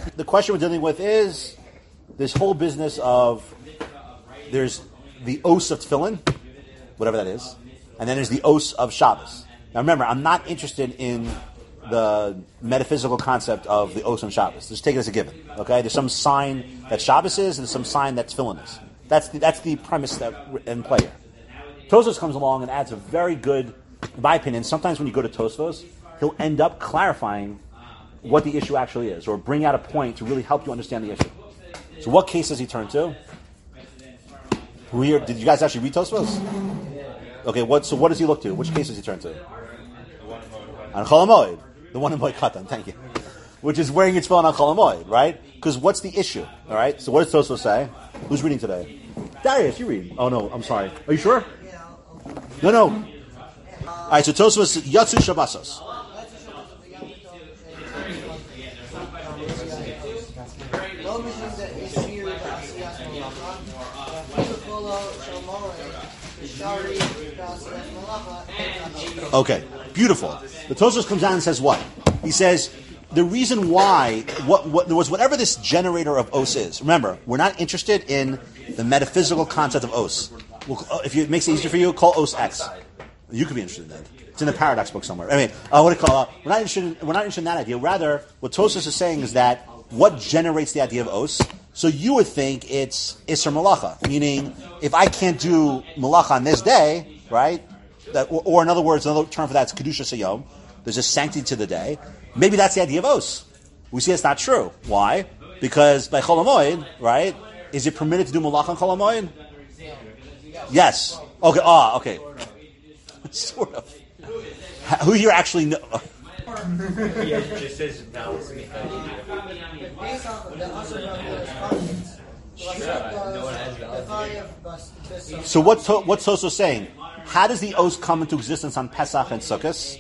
The question we're dealing with is this whole business of there's the os of tefillin, whatever that is, and then there's the os of Shabbos. Now remember, I'm not interested in the metaphysical concept of the os on Shabbos. Just take it as a given. Okay, there's some sign that Shabbos is, and there's some sign that tefillin is. That's the premise that in play here. Tosfos comes along and adds a very good, in my opinion. Sometimes when you go to Tosfos, he'll end up clarifying what the issue actually is, or bring out a point to really help you understand the issue. So, what case does he turn to? Did you guys actually read Tosfos? Okay, what does he look to? Which case does he turn to? On Chol HaMoed, the one in Moed Katan. Thank you. Which is wearing your tefillin on Chol HaMoed, right? Because what's the issue? All right. So, what does Tosfos say? Who's reading today? Darius, you read. Oh no, I'm sorry. Are you sure? No. All right. So Tosfos Yatsu Shabbosos. Okay, beautiful. The Tosfos comes down and says what? He says the reason why whatever this generator of os is. Remember, we're not interested in the metaphysical concept of os. If it makes it easier for you, call os x. You could be interested in that. It's in the Paradox book somewhere. I mean, what do you call it? We're not interested in that idea. Rather, what Tosfos is saying is that what generates the idea of os. So you would think it's Isser Malacha, meaning if I can't do Malacha on this day, right? Or in other words, another term for that is Kedusha Sayom. There's a sanctity to the day. Maybe that's the idea of os. We see it's not true. Why? Because by Chol HaMoed, right? Is it permitted to do Malacha on Chol HaMoed? Yes. Okay. Okay. Sort of. Who here actually know? Just says now. So what's Tosfos saying? How does the os come into existence on Pesach and Sukkot?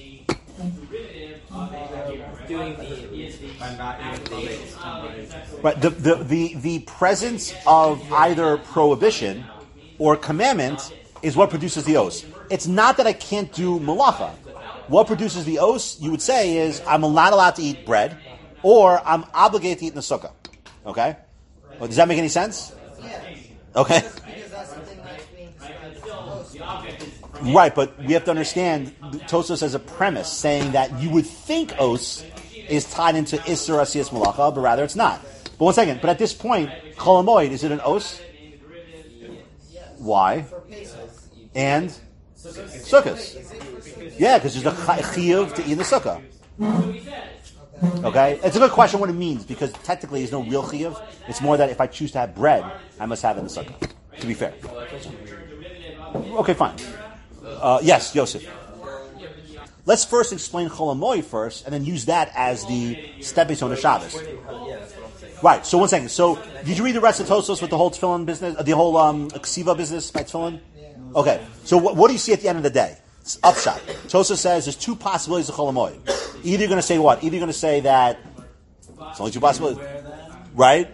Right. The presence of either prohibition or commandment is what produces the os. It's not that I can't do malacha. What produces the os, you would say, is I'm not allowed to eat bread, or I'm obligated to eat in the sukkah. Okay? Well, does that make any sense? Okay. Right, but we have to understand Tosfos has a premise saying that you would think os is tied into Isser Asiyas Malacha, but rather it's not. But one second, but at this point, Chol HaMoed, is it an os? Why? And Sukkot. Yeah, because there's a chiyuv to eat in the sukkah. Okay? It's a good question what it means, because technically there's no real chiyuv. It's more that if I choose to have bread, I must have it in the sukkah, to be fair. Okay, fine. Yes, Yosef. Let's first explain Chol HaMoed first, and then use that as the stepping stone to Shabbos. Right, so one second. So, did you read the rest of Tosfos with the whole tefillin business, the whole ksiva business by tefillin? Okay, so what do you see at the end of the day? It's upshot. Tosfos says there's two possibilities of Chol HaMoed. Either you're going to say what? Either you're going to say that it's only two possibilities, right?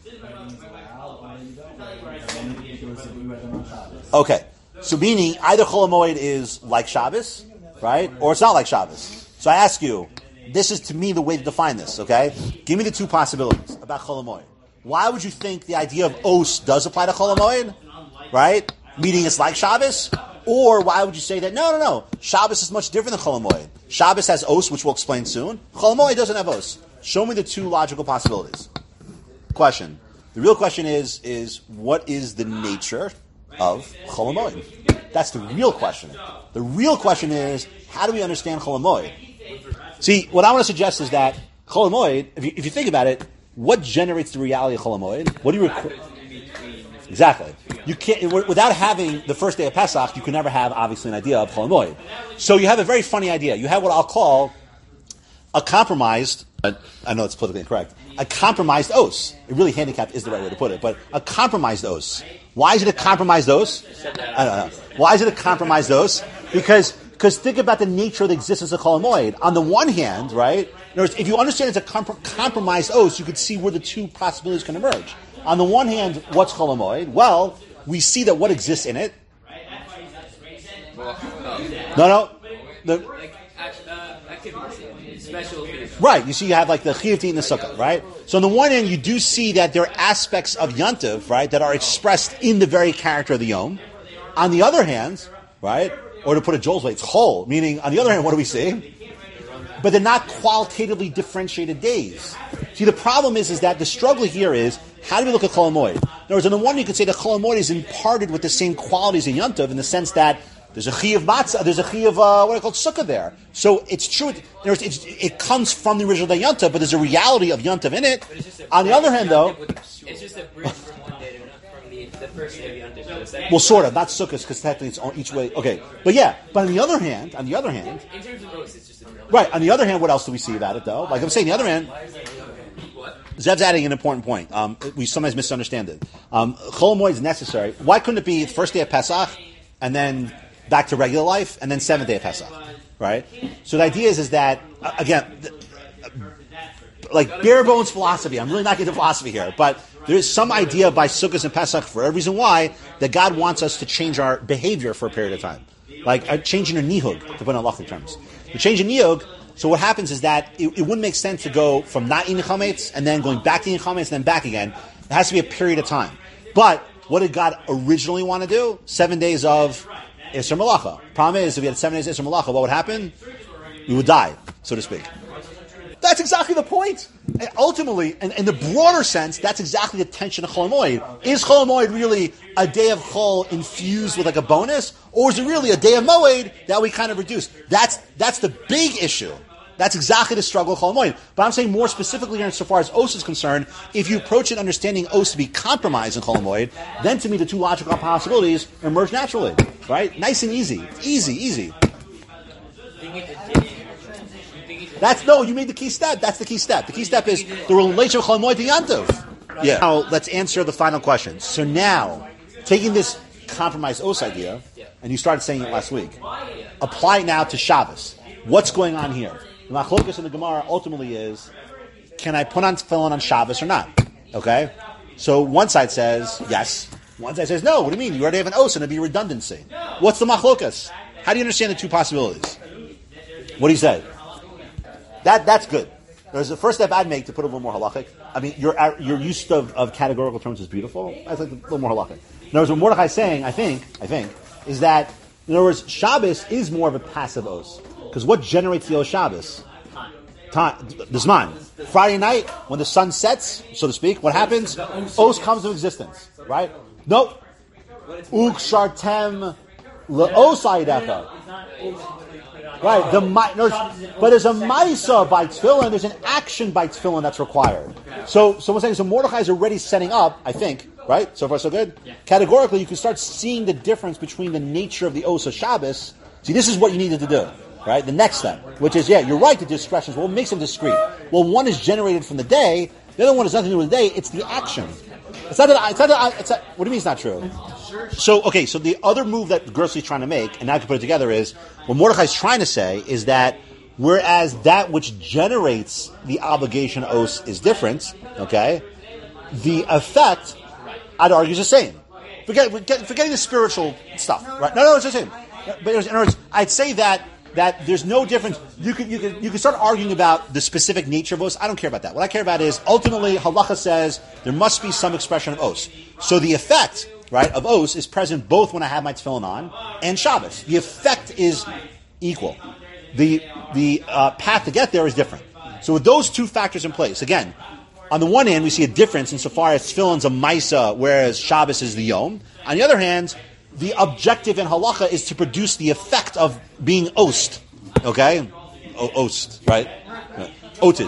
Okay, so meaning either Chol HaMoed is like Shabbos, right, or it's not like Shabbos. So I ask you, this is to me the way to define this. Okay, give me the two possibilities about Chol HaMoed. Why would you think the idea of os does apply to Chol HaMoed, right? Meaning it's like Shabbos? Or why would you say that, no, Shabbos is much different than Chol HaMoed. Shabbos has os, which we'll explain soon. Chol HaMoed doesn't have os. Show me the two logical possibilities. Question. The real question is what is the nature of Chol HaMoed? That's the real question. The real question is, how do we understand Chol HaMoed? See, what I want to suggest is that Chol HaMoed, if you think about it, what generates the reality of Chol HaMoed? What do you Exactly. You can't, without having the first day of Pesach, you can never have, obviously, an idea of Chol HaMoed. So you have a very funny idea. You have what I'll call a compromised, I know it's politically incorrect, a compromised os. It really handicapped is the right way to put it, but a compromised os. Why is it a compromised os? I don't know. Why is it a compromised os? Because think about the nature of the existence of Chol HaMoed. On the one hand, right, in other words, if you understand it's a compromised os, you could see where the two possibilities can emerge. On the one hand, what's Chol HaMoed? Well, we see that what exists in it. Right, you see, you have like the chiyuv to eat in the sukkah, right? So on the one hand, you do see that there are aspects of Yantiv, right, that are expressed in the very character of the Yom. On the other hand, right, or to put it Joel's way, it's chol, meaning, on the other hand, what do we see? But they're not qualitatively differentiated days. See, the problem is that the struggle here is, how do we look at Chol Hamoed? In other words, on the one, you could say that Chol Hamoed is imparted with the same qualities in Yantiv, in the sense that there's a chiyuv matzah, there's a chiyuv, what I call sukkah there. So it's true, it comes from the original day Yantiv, but there's a reality of Yantiv in it. On the other hand, though, it's just a bridge from one day to the first day of Yantiv. Well, sort of, not sukkahs, because technically it's on each way. Okay, but on the other hand, in terms of votes, it's just a drill. right. On the other hand, what else do we see about it, though? Like I'm saying, the other hand, Zev's adding an important point. We sometimes misunderstand it. Chol Hamoed is necessary. Why couldn't it be the first day of Pesach and then back to regular life and then seventh day of Pesach, right? So the idea is that again, like bare bones philosophy. I'm really not getting into philosophy here, but there is some idea by Sukkot and Pesach for a reason why that God wants us to change our behavior for a period of time, like changing a nihug, to put in halachic terms. The change in nihug. So what happens is that it wouldn't make sense to go from not eating chametz and then going back to eating chametz and then back again. It has to be a period of time. But what did God originally want to do? 7 days of Isser Malacha. Problem is, if we had 7 days of Isser Malacha, what would happen? We would die, so to speak. That's exactly the point. And ultimately, in the broader sense, that's exactly the tension of Chol Hamoed. Is Chol Hamoed really a day of Chol infused with like a bonus? Or is it really a day of Moed that we kind of reduce? That's the big issue. That's exactly the struggle of Chol Hamoed. But I'm saying more specifically here, insofar as Os is concerned, if you approach it understanding Os to be compromised in Chol Hamoed, then to me the two logical possibilities emerge naturally. Right? Nice and easy. Easy. You made the key step. That's the key step. The key step is the relation of Chol Hamoed to Yantiv. Yeah. Now, let's answer the final question. So now, taking this compromised Os idea, and you started saying it last week, apply it now to Shabbos. What's going on here? The machlokas in the Gemara ultimately is, can I put on tefillin on Shabbos or not? Okay? So one side says yes. One side says no. What do you mean? You already have an Os and it'd be redundancy. What's the machlokas? How do you understand the two possibilities? What do you say? That's good. There's the first step I'd make to put a little more halachic. I mean, your use of categorical terms is beautiful. I'd like a little more halachic. In other words, what Mordechai is saying, I think, is that, in other words, Shabbos is more of a passive Os. Because what generates the Os Shabbos? Time. The Zman. Friday night, when the sun sets, so to speak, what happens? Os comes to existence. Right? Nope. Uk shartem le'os ayidecha. Right, but there's a ma'isa by tefillin, there's an action by tefillin that's required. So we're saying, so Mordechai is already setting up, I think, right? So far so good? Yeah. Categorically, you can start seeing the difference between the nature of the Os of Shabbos. See, this is what you needed to do, right? The next step, which is, you're right, the discretions. Well, what makes them discrete? Well, one is generated from the day, the other one has nothing to do with the day, it's the action. It's not, what do you mean it's not true? So the other move that Gersley's trying to make, and now I can put it together, is what Mordechai's trying to say is that whereas that which generates the obligation Os is different, okay, the effect, I'd argue, is the same. Forgetting the spiritual stuff, right? No, it's the same. But in other words, I'd say that there's no difference. You could start arguing about the specific nature of Os. I don't care about that. What I care about is, ultimately, halacha says there must be some expression of Os. So the effect, right, of Os is present both when I have my tefillin on and Shabbos. The effect is equal. The path to get there is different. So with those two factors in place, again, on the one hand, we see a difference insofar as tefillin's a maisa, whereas Shabbos is the yom. On the other hand, the objective in halacha is to produce the effect of being ost. Okay? Ost, right? Oted.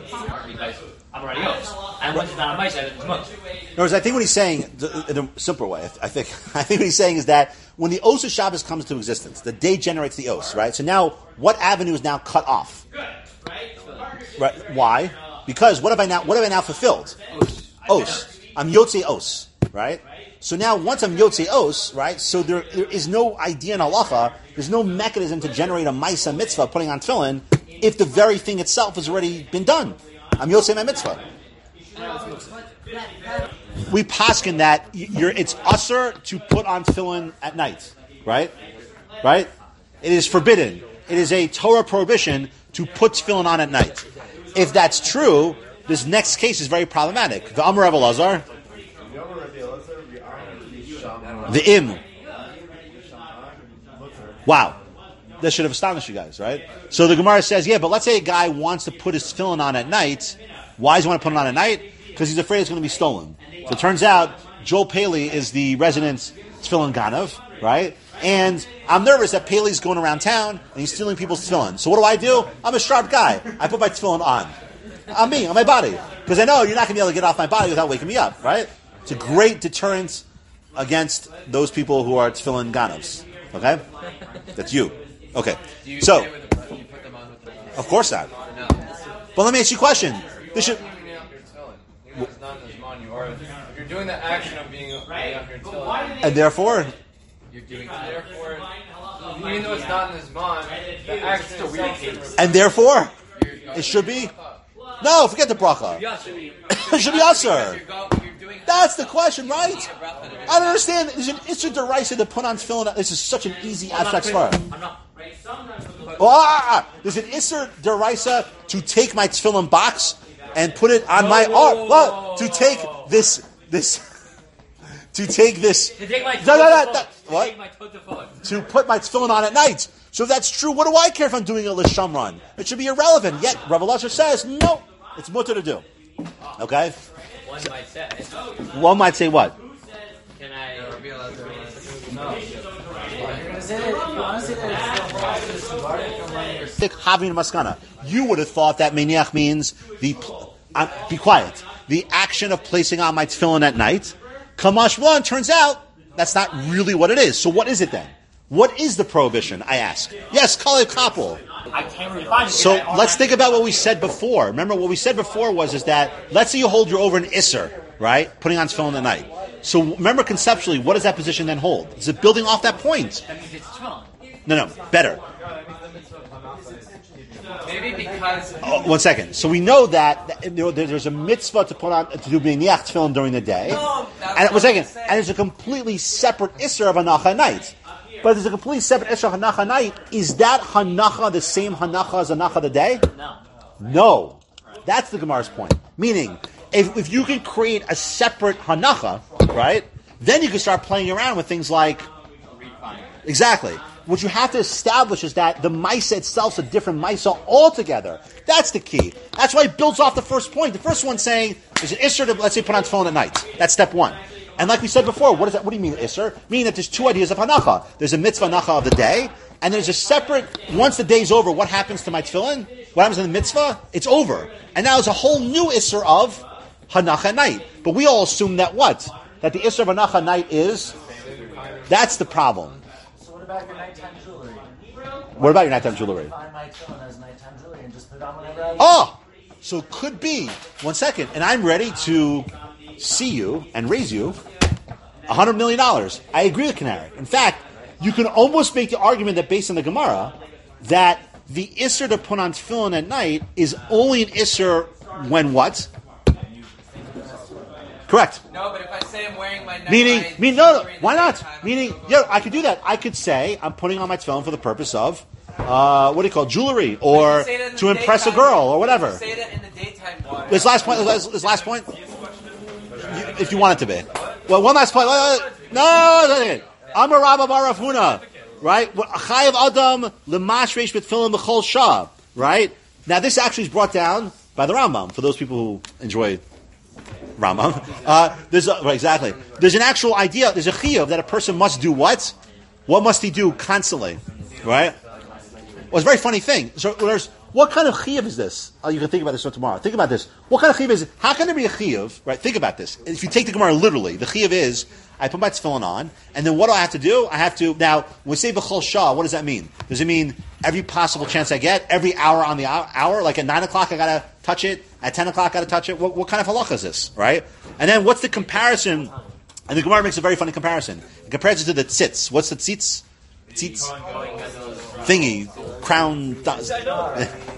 I'm already ost. And once it's not on my side, it's most. In other words, I think what he's saying, in a simpler way, I think what he's saying is that when the Os of Shabbos comes to existence, the day generates the Os, right? So now, what avenue is now cut off? Right? Why? Because what have I now fulfilled? Os. I'm Yotze Os, right? So now, once I'm Yotze Os, right, so there is no idea in halacha, there's no mechanism to generate a Maisa mitzvah, putting on tefillin, if the very thing itself has already been done. I'm Yotze my mitzvah. We paskin that it's usher to put on tefillin at night, right? Right? It is forbidden. It is a Torah prohibition to put tefillin on at night. If that's true, this next case is very problematic. The Amar Rav Elazar, the Im. Wow. That should have astonished you guys, right? So the Gemara says, yeah, but let's say a guy wants to put his tefillin on at night. Why does he want to put it on at night? Because he's afraid it's going to be stolen. So it turns out Joel Paley is the resident tefillin ganav, right? And I'm nervous that Paley's going around town and he's stealing people's tefillin. So what do? I'm a sharp guy. I put my tefillin on. On me, on my body. Because I know you're not going to be able to get off my body without waking me up, right? It's a great deterrent against those people who are tefillin ganavs. Okay? That's you. Okay. Do you So, stay with the, you put them on with the, of course not. no. But let me ask you a question. This should... Cleaning up your tefillin. It's not in Zman. You are. If you're doing the action of being cleaning up your tefillin, And therefore... you're doing. Therefore, even though it's not in Zman, the action is weird case. And therefore... It should be... No, forget the bracha. It should be usher. That's the question, right? I don't understand. There's an Isser Deraisa to put on tefillin. This is such an easy abstract svara. There's an Isser Deraisa to take my tefillin box and put it on my arm. What? To take this. To take this. To take my What? To put my tefillin on at night. So if that's true, what do I care if I'm doing a l'shamran? It should be irrelevant. Yet Rav Elazar says, no, it's mutter to do. Okay? One might say. One might say what? Can I? Having maskana. You would have thought that meniach means the be quiet. The action of placing on my tefillin at night. Kamash one turns out that's not really what it is. So what is it then? What is the prohibition? I ask. Yes, kalev kapul. I can't really find it. So let's think about what we said before. Remember, what we said before is that let's say you hold your over an isser, right? Putting on tefillin at night. So remember conceptually, what does that position then hold? Is it building off that point? That means it's tefillin. No, better. Maybe because One second. So we know that there's a mitzvah to put on to do b'niach tefillin during the day, and one second, and there's a completely separate isser of hanacha at night. But there's a completely separate isser of hanacha at night. Is that hanacha the same hanacha as hanacha of the day? No. That's the Gemara's point. Meaning, if you can create a separate hanacha, right, then you can start playing around with things like exactly. What you have to establish is that the Maisa itself is a different Maisa altogether. That's the key. That's why it builds off the first point. The first one saying, there's an Isser to, let's say, put on tefillin at night. That's step one. And like we said before, what is that? What do you mean Isser? Meaning that there's two ideas of Hanacha. There's a mitzvah Hanacha of the day, and there's a separate, once the day's over, what happens to my tefillin? What happens in the mitzvah? It's over. And now there's a whole new Isser of Hanacha at night. But we all assume that what? That the Isser of Hanacha at night is? That's the problem. What about your nighttime jewelry? What about your nighttime jewelry? Find my tefillin as nighttime jewelry and just put it on whenever I Oh! So it could be, one second, and I'm ready to see you and raise you $100 million. I agree with Canary. In fact, you can almost make the argument that based on the Gemara, that the Isser to put on tefillin at night is only an Isser when what? Correct. no, but if I say I'm wearing my No, why not? Meaning, yeah, I could do that. I could say I'm putting on my tefillin for the purpose of, what do you call it, jewelry, or to impress a girl, or whatever. Say that in the daytime. This last point, if you want it to be. Well, one last point. No, Amar Rabba Bar Rav Huna, right? Chayav Adam lemashresh b'tefillin b'chol shah, right? Now this actually is brought down by the Rambam for those people who enjoy Rambam. Exactly. There's an actual idea. There's a chiyuv that a person must do what? What must he do constantly, right? Well, it's a very funny thing. So what kind of chiyuv is this? Oh, you can think about this for tomorrow. Think about this. What kind of chiyuv is it? How can there be a chiyuv, right? Think about this. If you take the Gemara literally, the chiyuv is, I put my tefillin on, and then what do I have to do? I have to, now, when we say b'chol shah, what does that mean? Does it mean every possible chance I get? Every hour on the hour? Like at 9 o'clock I gotta touch it? At 10 o'clock I gotta touch it? What kind of halacha is this, right? And then what's the comparison? And the Gemara makes a very funny comparison. It compares it to the tzitz. What's the tzitz? Tzitz? Thingy. Crown.